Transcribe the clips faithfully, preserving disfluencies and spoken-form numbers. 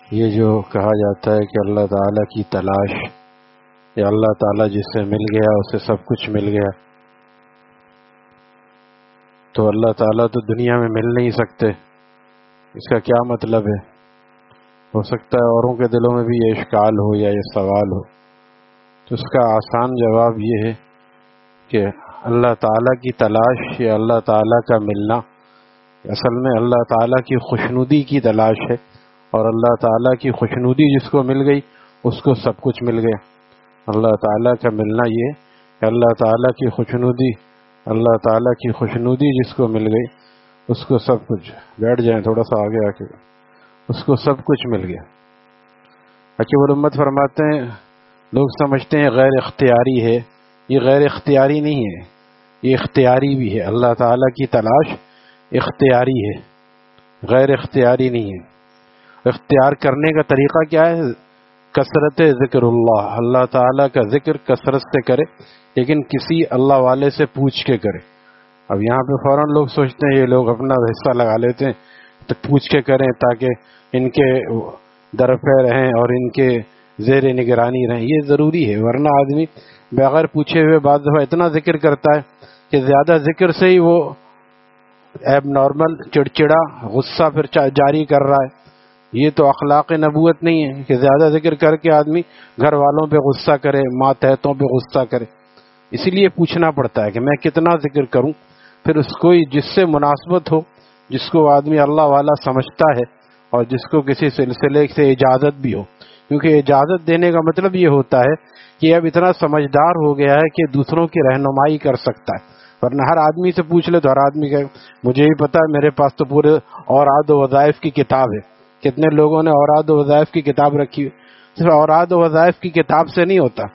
یہ جو کہا جاتا ہے کہ اللہ تعالیٰ کی تلاش یا اللہ تعالیٰ جس سے مل گیا اسے سب کچھ مل گیا، تو اللہ تعالیٰ تو دنیا میں مل نہیں سکتے، اس کا کیا مطلب ہے؟ ہو سکتا ہے اوروں کے دلوں میں بھی یہ اشکال ہو یا یہ سوال ہو، تو اس کا آسان جواب یہ ہے کہ اللہ تعالیٰ کی تلاش یا اللہ تعالیٰ کا ملنا اصل میں اللہ تعالیٰ کی خوشنودی کی تلاش ہے، اور اللہ تعالیٰ کی خوشنودی جس کو مل گئی اس کو سب کچھ مل گیا۔ اللہ تعالیٰ کا ملنا یہ کہ اللہ تعالیٰ کی خوشنودی اللہ تعالیٰ کی خوشنودی جس کو مل گئی اس کو سب کچھ، بیٹھ جائیں تھوڑا سا آگے آ کے، اس کو سب کچھ مل گیا۔ حکیم الامت فرماتے ہیں لوگ سمجھتے ہیں غیر اختیاری ہے، یہ غیر اختیاری نہیں ہے، یہ اختیاری بھی ہے۔ اللہ تعالیٰ کی تلاش اختیاری ہے، غیر اختیاری نہیں ہے۔ اختیار کرنے کا طریقہ کیا ہے؟ کثرت ذکر اللہ، اللہ تعالیٰ کا ذکر کثرت سے کرے، لیکن کسی اللہ والے سے پوچھ کے کرے۔ اب یہاں پہ فوراً لوگ سوچتے ہیں یہ لوگ اپنا حصہ لگا لیتے ہیں تو پوچھ کے کریں تاکہ ان کے درپے رہیں اور ان کے زیر نگرانی رہیں، یہ ضروری ہے، ورنہ آدمی بغیر پوچھے ہوئے بعض دفعہ اتنا ذکر کرتا ہے کہ زیادہ ذکر سے ہی وہ ایب نارمل چڑچڑا غصہ پھر جاری کر رہا ہے۔ یہ تو اخلاق نبوت نہیں ہے کہ زیادہ ذکر کر کے آدمی گھر والوں پہ غصہ کرے، ماتحتوں پہ غصہ کرے۔ اسی لیے پوچھنا پڑتا ہے کہ میں کتنا ذکر کروں، پھر اس کو جس سے مناسبت ہو، جس کو آدمی اللہ والا سمجھتا ہے اور جس کو کسی سلسلے سے اجازت بھی ہو، کیونکہ اجازت دینے کا مطلب یہ ہوتا ہے کہ اب اتنا سمجھدار ہو گیا ہے کہ دوسروں کی رہنمائی کر سکتا ہے، ورنہ ہر آدمی سے پوچھ لے تو ہر آدمی کہ مجھے ہی پتا ہے، میرے پاس تو پورے اوراد و وظائف کی کتاب ہے۔ کتنے لوگوں نے اوراد و وظائف کی کتاب رکھی ہے؟ صرف اوراد و وظائف کی کتاب سے نہیں ہوتا،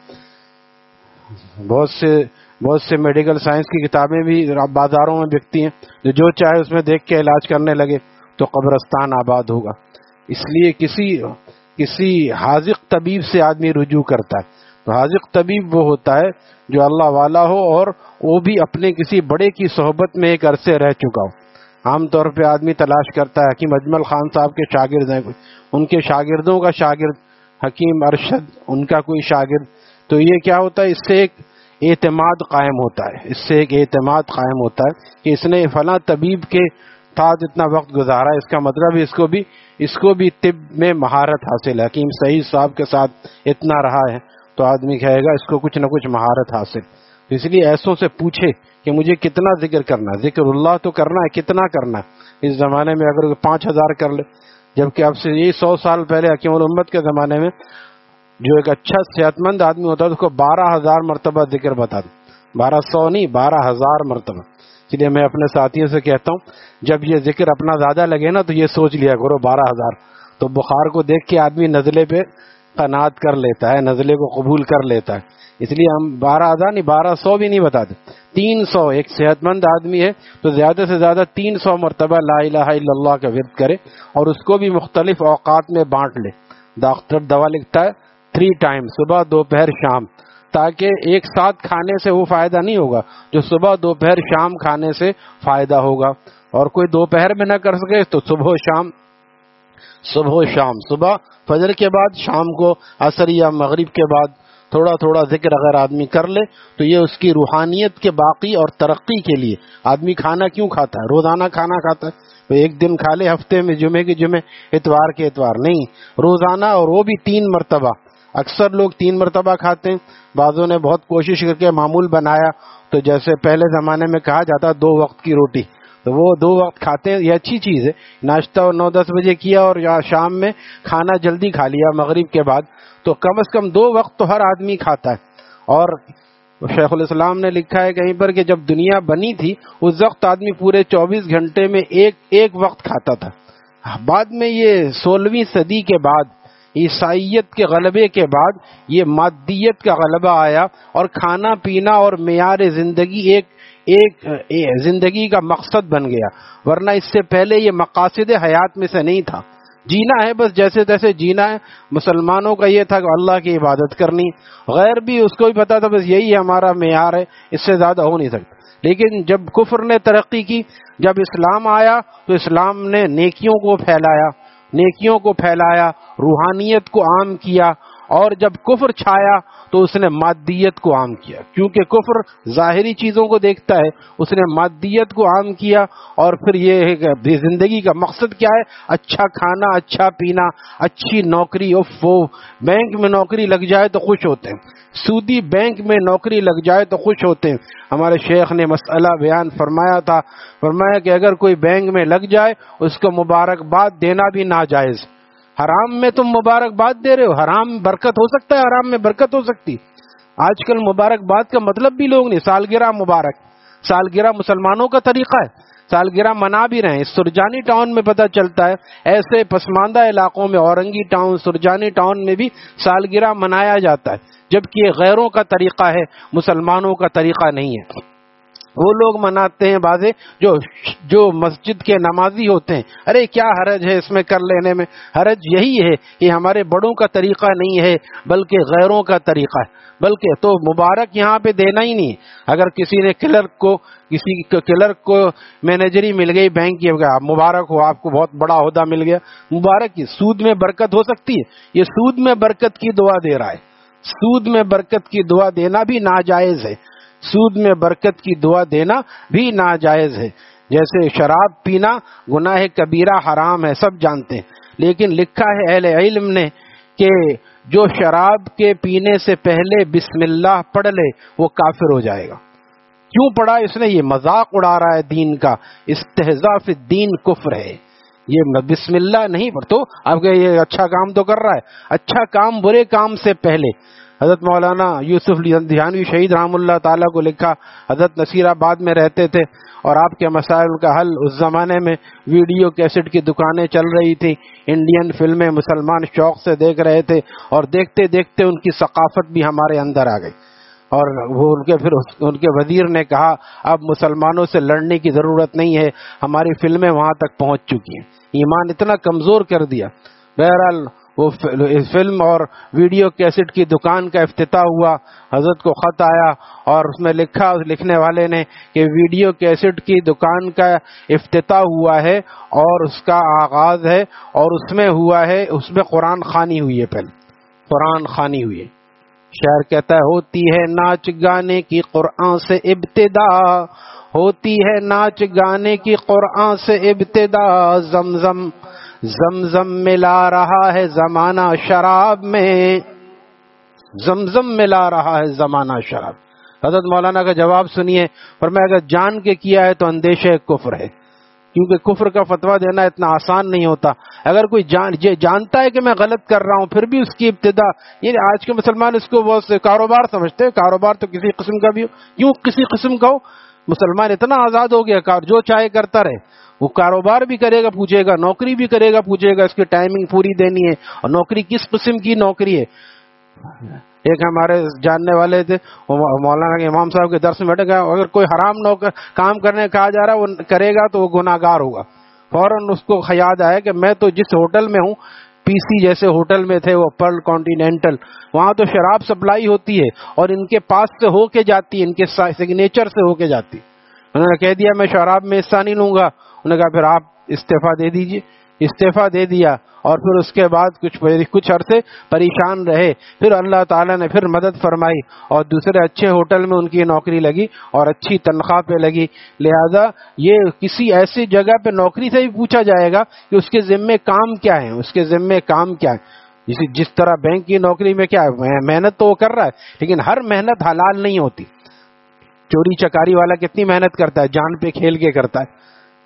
بہت سے بہت سے میڈیکل سائنس کی کتابیں بھی بازاروں میں بکتی ہیں، جو جو چاہے اس میں دیکھ کے علاج کرنے لگے تو قبرستان آباد ہوگا۔ اس لیے کسی کسی حاذق طبیب سے آدمی رجوع کرتا ہے، تو حاذق طبیب وہ ہوتا ہے جو اللہ والا ہو اور وہ بھی اپنے کسی بڑے کی صحبت میں ایک عرصے رہ چکا ہو۔ عام طور پہ آدمی تلاش کرتا ہے، حکیم اجمل خان صاحب کے شاگرد ہیں، ان کے شاگردوں کا شاگرد حکیم ارشد ان کا کوئی شاگرد، تو یہ کیا ہوتا ہے، اس سے ایک اعتماد قائم ہوتا ہے، اس سے ایک اعتماد قائم ہوتا ہے کہ اس نے فلاں طبیب کے ساتھ اتنا وقت گزارا، اس کا مطلب اس کو بھی اس کو بھی طب میں مہارت حاصل ہے، حکیم سعید صاحب کے ساتھ اتنا رہا ہے تو آدمی کہے گا اس کو کچھ نہ کچھ مہارت حاصل۔ اس لیے ایسوں سے پوچھے کہ مجھے کتنا ذکر کرنا ہے، ذکر اللہ تو کرنا ہے، کتنا کرنا ہے۔ اس زمانے میں اگر پانچ ہزار کر لے، جبکہ اب سے یہی سو سال پہلے حکیم الامت کے زمانے میں جو ایک اچھا صحت مند آدمی ہوتا ہے اس کو بارہ ہزار مرتبہ ذکر بتا دوں، بارہ سو نہیں، بارہ ہزار مرتبہ۔ اس لیے میں اپنے ساتھیوں سے کہتا ہوں جب یہ ذکر اپنا زیادہ لگے نا تو یہ سوچ لیا کرو بارہ ہزار، تو بخار کو دیکھ کے آدمی نزلے پہ قناعت کر لیتا ہے، نزلے کو قبول کر لیتا ہے۔ اس لیے ہم بارہ ہزار نہیں، بارہ سو بھی نہیں بتاتے، تین سو۔ ایک صحت مند آدمی ہے تو زیادہ سے زیادہ تین سو مرتبہ لا الہ الا اللہ کا ورد کرے، اور اس کو بھی مختلف اوقات میں بانٹ لے۔ ڈاکٹر دوا لکھتا ہے تھری ٹائم، صبح دوپہر شام، تاکہ ایک ساتھ کھانے سے وہ فائدہ نہیں ہوگا جو صبح دوپہر شام کھانے سے فائدہ ہوگا، اور کوئی دوپہر میں نہ کر سکے تو صبح و شام، صبح و شام، صبح فجر کے بعد، شام کو عصر یا مغرب کے بعد تھوڑا تھوڑا ذکر اگر آدمی کر لے تو یہ اس کی روحانیت کے باقی اور ترقی کے لیے۔ آدمی کھانا کیوں کھاتا ہے؟ روزانہ کھانا کھاتا ہے، تو ایک دن کھا لے ہفتے میں، جمعے کے جمعے، اتوار کے اتوار، نہیں، روزانہ، اور وہ بھی تین مرتبہ۔ اکثر لوگ تین مرتبہ کھاتے ہیں، بعضوں نے بہت کوشش کر کے معمول بنایا، تو جیسے پہلے زمانے میں کہا جاتا دو وقت کی روٹی، تو وہ دو وقت کھاتے ہیں، یہ اچھی چیز ہے۔ ناشتہ اور نو دس بجے کیا اور یا شام میں کھانا جلدی کھا لیا مغرب کے بعد، تو کم از کم دو وقت تو ہر آدمی کھاتا ہے۔ اور شیخ الاسلام نے لکھا ہے کہیں پر کہ جب دنیا بنی تھی اس وقت آدمی پورے چوبیس گھنٹے میں ایک ایک وقت کھاتا تھا۔ بعد میں یہ سولہویں صدی کے بعد، عیسائیت کے غلبے کے بعد، یہ مادیت کا غلبہ آیا اور کھانا پینا اور معیار زندگی ایک ایک زندگی کا مقصد بن گیا، ورنہ اس سے پہلے یہ مقاصد حیات میں سے نہیں تھا۔ جینا ہے بس جیسے تیسے جینا ہے۔ مسلمانوں کا یہ تھا کہ اللہ کی عبادت کرنی، غیر بھی اس کو بھی پتا تھا بس یہی ہمارا معیار ہے، اس سے زیادہ ہو نہیں سکتا۔ لیکن جب کفر نے ترقی کی، جب اسلام آیا تو اسلام نے نیکیوں کو پھیلایا، نیکیوں کو پھیلایا، روحانیت کو عام کیا، اور جب کفر چھایا تو اس نے مادیت کو عام کیا، کیونکہ کفر ظاہری چیزوں کو دیکھتا ہے، اس نے مادیت کو عام کیا۔ اور پھر یہ ہے کہ زندگی کا مقصد کیا ہے؟ اچھا کھانا، اچھا پینا، اچھی نوکری۔ اف وہ بینک میں نوکری لگ جائے تو خوش ہوتے ہیں، سودی بینک میں نوکری لگ جائے تو خوش ہوتے ہیں۔ ہمارے شیخ نے مسئلہ بیان فرمایا تھا، فرمایا کہ اگر کوئی بینک میں لگ جائے اس کو مبارکباد دینا بھی ناجائز۔ حرام میں تم مبارکباد دے رہے ہو، حرام برکت ہو سکتا ہے، حرام میں برکت ہو سکتی۔ آج کل مبارکباد کا مطلب بھی لوگ نہیں، سالگرہ مبارک، سالگرہ مسلمانوں کا طریقہ ہے، سالگرہ منا بھی رہے ہیں۔ سرجانی ٹاؤن میں پتہ چلتا ہے، ایسے پسماندہ علاقوں میں، اورنگی ٹاؤن، سرجانی ٹاؤن میں بھی سالگرہ منایا جاتا ہے، جبکہ یہ غیروں کا طریقہ ہے، مسلمانوں کا طریقہ نہیں ہے۔ وہ لوگ مناتے ہیں بازے جو جو مسجد کے نمازی ہوتے ہیں، ارے کیا حرج ہے اس میں کر لینے میں؟ حرج یہی ہے کہ ہمارے بڑوں کا طریقہ نہیں ہے بلکہ غیروں کا طریقہ ہے۔ بلکہ تو مبارک یہاں پہ دینا ہی نہیں ہے۔ اگر کسی نے کلرک کو کسی کلرک کو مینیجری مل گئی بینک کی، مبارک ہو آپ کو، بہت بڑا عہدہ مل گیا، مبارک کی۔ سود میں برکت ہو سکتی ہے، یہ سود میں برکت کی دعا دے رہا ہے۔ سود میں برکت کی دعا دینا بھی ناجائز ہے، سود میں برکت کی دعا دینا بھی ناجائز ہے۔ جیسے شراب پینا گناہ کبیرہ حرام ہے، سب جانتے ہیں، لیکن لکھا ہے اہل علم نے کہ جو شراب کے پینے سے پہلے بسم اللہ پڑھ لے وہ کافر ہو جائے گا۔ کیوں پڑھا اس نے؟ یہ مذاق اڑا رہا ہے دین کا، استہزاء فی الدین کفر ہے۔ یہ بسم اللہ نہیں پڑھ تو اب کہ یہ اچھا کام تو کر رہا ہے، اچھا کام برے کام سے پہلے۔ حضرت مولانا یوسف دھیانوی شہید رحم اللہ تعالیٰ کو لکھا، حضرت نصیر آباد میں رہتے تھے اور آپ کے مسائل کا حل، اس زمانے میں ویڈیو کیسٹ کی دکانیں چل رہی تھی، انڈین فلمیں مسلمان شوق سے دیکھ رہے تھے، اور دیکھتے دیکھتے ان کی ثقافت بھی ہمارے اندر آ گئی، اور وہ ان کے پھر ان کے وزیر نے کہا اب مسلمانوں سے لڑنے کی ضرورت نہیں ہے، ہماری فلمیں وہاں تک پہنچ چکی ہیں۔ ایمان اتنا کمزور کر دیا۔ بہرحال وہ فلم اور ویڈیو کیسٹ کی دکان کا افتتاح ہوا، حضرت کو خط آیا اور اس میں لکھا لکھنے والے نے کہ ویڈیو کیسٹ کی دکان کا افتتاح ہوا ہے اور اس کا آغاز ہے، اور اس میں ہوا ہے، اس میں قرآن خوانی ہوئی ہے، پہلے قرآن خوانی ہوئی ہے۔ شاعر کہتا ہے ہوتی ہے ناچ گانے کی قرآن سے ابتدا، ہوتی ہے ناچ گانے کی قرآن سے ابتدا، زمزم زمزم ملا رہا ہے زمانہ شراب میں، زمزم ملا رہا ہے زمانہ شراب۔ حضرت مولانا کا جواب سنیے، فرمایا اگر جان کے کیا ہے تو اندیشہ کفر ہے، کیونکہ کفر کا فتویٰ دینا اتنا آسان نہیں ہوتا۔ اگر کوئی جان جانتا ہے کہ میں غلط کر رہا ہوں پھر بھی اس کی ابتدا، یعنی آج کے مسلمان اس کو بہت سے کاروبار سمجھتے ہیں، کاروبار تو کسی قسم کا بھی ہو، کیوں کسی قسم کا ہو؟ مسلمان اتنا آزاد ہو گیا، جو چاہے کرتا رہے، وہ کاروبار بھی کرے گا پوچھے گا، نوکری بھی کرے گا پوچھے گا، اس کی ٹائمنگ پوری دینی ہے، اور نوکری کس قسم کی نوکری ہے۔ ایک ہمارے جاننے والے تھے، مولانا کے امام صاحب کے درس میں بیٹھے گا، اگر کوئی حرام نوکر کام کرنے کہا جا رہا ہے وہ کرے گا تو وہ گناہ گار ہوگا۔ فوراً اس کو خیال آیا کہ میں تو جس ہوٹل میں ہوں، پی سی جیسے ہوٹل میں تھے، وہ پرل کانٹیننٹل، وہاں تو شراب سپلائی ہوتی ہے اور ان کے پاس سے ہو کے جاتی ہے، ان کے سگنیچر سے ہو کے جاتی۔ انہوں نے کہہ دیا میں شراب میں حصہ نہیں لوں گا۔ انہوں نے کہا پھر آپ استعفیٰ دے دیجئے۔ استعفیٰ دے دیا، اور پھر اس کے بعد کچھ کچھ عرصے پریشان رہے، پھر اللہ تعالیٰ نے پھر مدد فرمائی اور دوسرے اچھے ہوٹل میں ان کی نوکری لگی اور اچھی تنخواہ پہ لگی۔ لہذا یہ کسی ایسی جگہ پہ نوکری سے بھی پوچھا جائے گا کہ اس کے ذمے کام کیا ہے، اس کے ذمے کام کیا ہے۔ جس طرح بینک کی نوکری میں کیا ہے، محنت تو وہ کر رہا ہے، لیکن ہر محنت حلال نہیں ہوتی۔ چوری چکاری والا کتنی محنت کرتا ہے، جان پہ کھیل کے کرتا ہے۔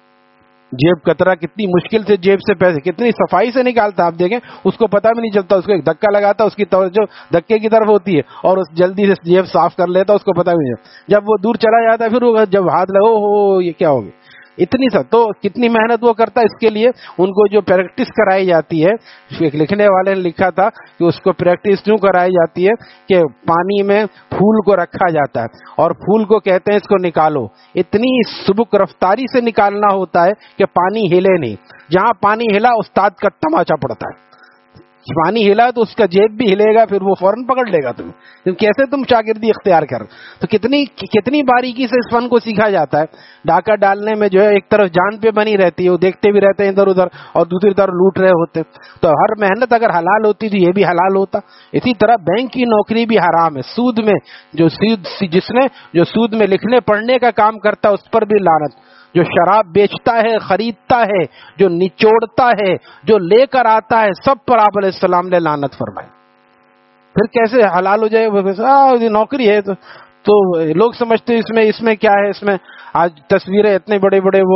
جیب کترا کتنی مشکل سے جیب سے پیسے کتنی صفائی سے نکالتا، آپ دیکھیں اس کو پتہ بھی نہیں چلتا، اس کو ایک دھکا لگاتا، اس کی توجہ دھکے کی طرف ہوتی ہے اور اس جلدی سے جیب صاف کر لیتا، اس کو پتہ بھی نہیں چلتا۔ جب وہ دور چلا جاتا ہے پھر وہ جب ہاتھ لگو ہو یہ کیا ہوگی، اتنی سا تو کتنی محنت وہ کرتا ہے۔ اس کے لیے ان کو جو پریکٹس کرائی جاتی ہے، ایک لکھنے والے نے لکھا تھا کہ اس کو پریکٹس کیوں کرائی جاتی ہے کہ پانی میں پھول کو رکھا جاتا ہے اور پھول کو کہتے ہیں اس کو نکالو، اتنی سبک رفتاری سے نکالنا ہوتا ہے کہ پانی ہلے نہیں، جہاں پانی ہلا استاد کا تماچا پڑتا ہے۔ پانی ہلا تو اس کا جیب بھی ہلے گا، پھر وہ فوراً پکڑ لے گا تمہیں، کیسے تم شاگردی اختیار کر. تو کتنی کتنی باریکی سے اس فن کو سیکھا جاتا ہے. ڈاکہ ڈالنے میں جو ہے ایک طرف جان پہ بنی رہتی ہے، وہ دیکھتے بھی رہتے ہیں ادھر ادھر، اور دوسری طرف لوٹ رہے ہوتے. تو ہر محنت اگر حلال ہوتی تو یہ بھی حلال ہوتا. اسی طرح بینک کی نوکری بھی حرام ہے. سود میں جو سود جس نے جو سود میں لکھنے پڑھنے کا کام کرتا ہے اس پر بھی لعنت. جو شراب بیچتا ہے، خریدتا ہے، جو نچوڑتا ہے، جو لے کر آتا ہے، سب پر آپ علیہ السلام نے لعنت فرمائی. پھر کیسے حلال ہو جائے؟ وہ نوکری ہے تو تو لوگ سمجھتے اس میں اس میں کیا ہے. اس میں آج تصویریں اتنے بڑے بڑے وہ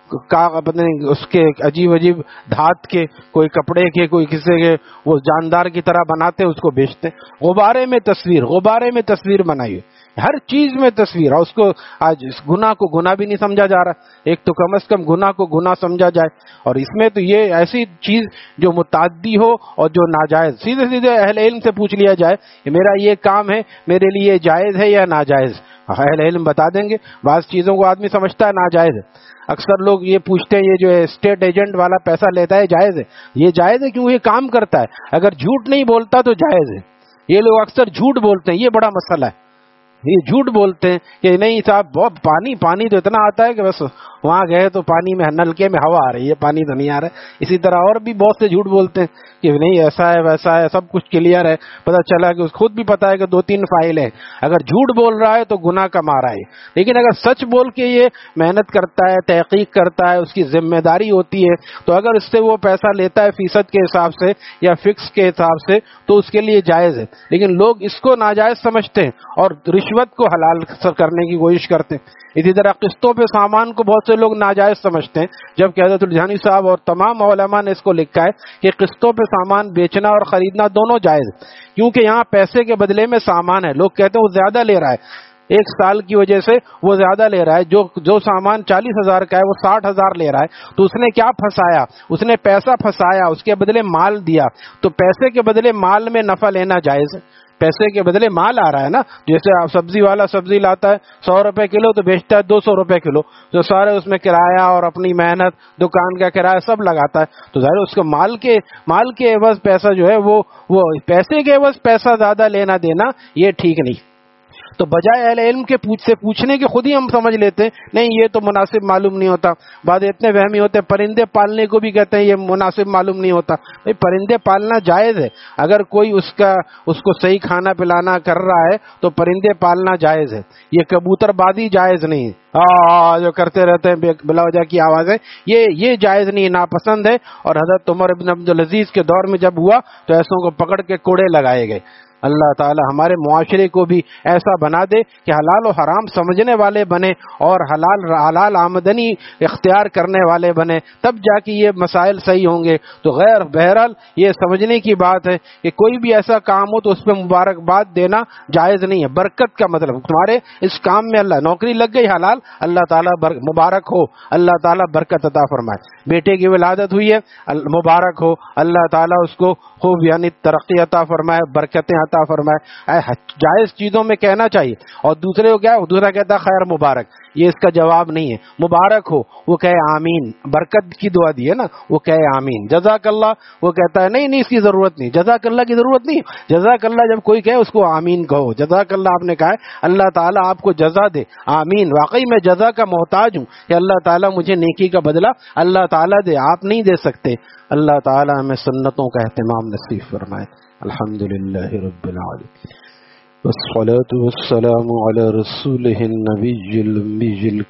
اس کے عجیب عجیب دھات کے، کوئی کپڑے کے، کوئی کسی کے، وہ جاندار کی طرح بناتے اس کو بیچتے. غبارے میں تصویر، غبارے میں تصویر بنائی، ہر چیز میں تصویر. اور اس کو آج اس گناہ کو گناہ بھی نہیں سمجھا جا رہا. ایک تو کم از کم گناہ کو گناہ سمجھا جائے، اور اس میں تو یہ ایسی چیز جو متعدی ہو اور جو ناجائز. سیدھے سیدھے اہل علم سے پوچھ لیا جائے کہ میرا یہ کام ہے، میرے لیے جائز ہے یا ناجائز؟ اہل علم بتا دیں گے. بعض چیزوں کو آدمی سمجھتا ہے ناجائز ہے. اکثر لوگ یہ پوچھتے ہیں یہ جو ہے اسٹیٹ ایجنٹ والا پیسہ لیتا ہے جائز ہے؟ یہ جائز ہے کیوں؟ یہ کام کرتا ہے. اگر جھوٹ نہیں بولتا تو جائز ہے. یہ لوگ اکثر جھوٹ بولتے ہیں، یہ بڑا مسئلہ ہے. یہ جھوٹ بولتے ہیں کہ نہیں صاحب بہت پانی پانی تو اتنا آتا ہے کہ بس وہاں گئے تو پانی میں نلکے میں ہوا آ رہی ہے، پانی تو نہیں آ رہا ہے. اسی طرح اور بھی بہت سے جھوٹ بولتے ہیں کہ نہیں ایسا ہے ویسا ہے، سب کچھ کلیئر ہے. پتہ چلا کہ اس خود بھی پتا ہے کہ دو تین فائل ہے. اگر جھوٹ بول رہا ہے تو گناہ کا مارا ہے. لیکن اگر سچ بول کے یہ محنت کرتا ہے، تحقیق کرتا ہے، اس کی ذمہ داری ہوتی ہے، تو اگر اس سے وہ پیسہ لیتا ہے فیصد کے حساب سے یا فکس کے حساب سے تو اس کے لیے جائز ہے. لیکن لوگ اس کو ناجائز سمجھتے ہیں اور رشوت کو حلال کرنے کی کوشش کرتے ہیں. اسی طرح قسطوں پہ سامان کو بہت سے لوگ ناجائز سمجھتے ہیں، جبکہ حضرت الجھانی صاحب اور تمام علماء نے اس کو لکھا ہے کہ قسطوں پہ سامان بیچنا اور خریدنا دونوں جائز ہے، کیونکہ یہاں پیسے کے بدلے میں سامان ہے. لوگ کہتے ہیں وہ زیادہ لے رہا ہے، ایک سال کی وجہ سے وہ زیادہ لے رہا ہے. جو جو سامان چالیس ہزار کا ہے وہ ساٹھ ہزار لے رہا ہے، تو اس نے کیا پھنسایا؟ اس نے پیسہ پھنسایا، اس کے بدلے مال دیا. تو پیسے کے بدلے مال میں نفع لینا جائز ہے. پیسے کے بدلے مال آ رہا ہے نا. جیسے آپ سبزی والا سبزی لاتا ہے سو روپے کلو تو بیچتا ہے دو سو روپے کلو، جو سارے اس میں کرایہ اور اپنی محنت، دکان کا کرایہ سب لگاتا ہے. تو ظاہر اس کو مال کے مال کے عوض پیسہ جو ہے وہ وہ پیسے کے عوض پیسہ زیادہ لینا دینا یہ ٹھیک نہیں. تو بجائے اہل علم کے پوچھ سے پوچھنے کے خود ہی ہم سمجھ لیتے ہیں نہیں یہ تو مناسب معلوم نہیں ہوتا. بعد اتنے وہمی ہوتے ہیں پرندے پالنے کو بھی کہتے ہیں یہ مناسب معلوم نہیں ہوتا. بھائی پرندے پالنا جائز ہے، اگر کوئی اس کا اس کو صحیح کھانا پلانا کر رہا ہے تو پرندے پالنا جائز ہے. یہ کبوتر بازی جائز نہیں ہے، آ جو کرتے رہتے ہیں بلا وجہ کی آوازیں، یہ یہ جائز نہیں، ناپسند ہے. اور حضرت عمر بن عبدالعزیز کے دور میں جب ہوا تو ایسوں کو پکڑ کے کوڑے لگائے گئے. اللہ تعالی ہمارے معاشرے کو بھی ایسا بنا دے کہ حلال و حرام سمجھنے والے بنے اور حلال حلال آمدنی اختیار کرنے والے بنے، تب جا کے یہ مسائل صحیح ہوں گے. تو غیر بہرحال یہ سمجھنے کی بات ہے کہ کوئی بھی ایسا کام ہو تو اس پہ مبارکباد دینا جائز نہیں ہے. برکت کا مطلب تمہارے اس کام میں اللہ نوکری لگ گئی حلال، اللہ تعالیٰ مبارک ہو، اللہ تعالیٰ برکت عطا فرمائے. بیٹے کی ولادت ہوئی ہے مبارک ہو، اللہ تعالیٰ اس کو خوب یعنی ترقی عطا فرمائے، برکتیں عطا فرمائے. جائز چیزوں میں کہنا چاہیے. اور دوسرے کو کیا دوسرا کہتا ہے خیر مبارک، یہ اس کا جواب نہیں ہے. مبارک ہو وہ کہے آمین، برکت کی دعا دی ہے نا، وہ کہے آمین. جزاک اللہ وہ کہتا ہے نہیں نہیں اس کی ضرورت نہیں، جزاک اللہ کی ضرورت نہیں. جزاک اللہ جب کوئی کہے اس کو آمین کہو. جزاک اللہ آپ نے کہا ہے اللہ تعالیٰ آپ کو جزا دے، آمین. واقعی میں جزا کا محتاج ہوں کہ اللہ تعالیٰ مجھے نیکی کا بدلہ اللہ تعالیٰ دے، آپ نہیں دے سکتے. اللہ تعالیٰ ہمیں سنتوں کا اہتمام نصیب فرمائے. الحمد للہ رب العالمین والصلاة والسلام على رسوله النبي الأمي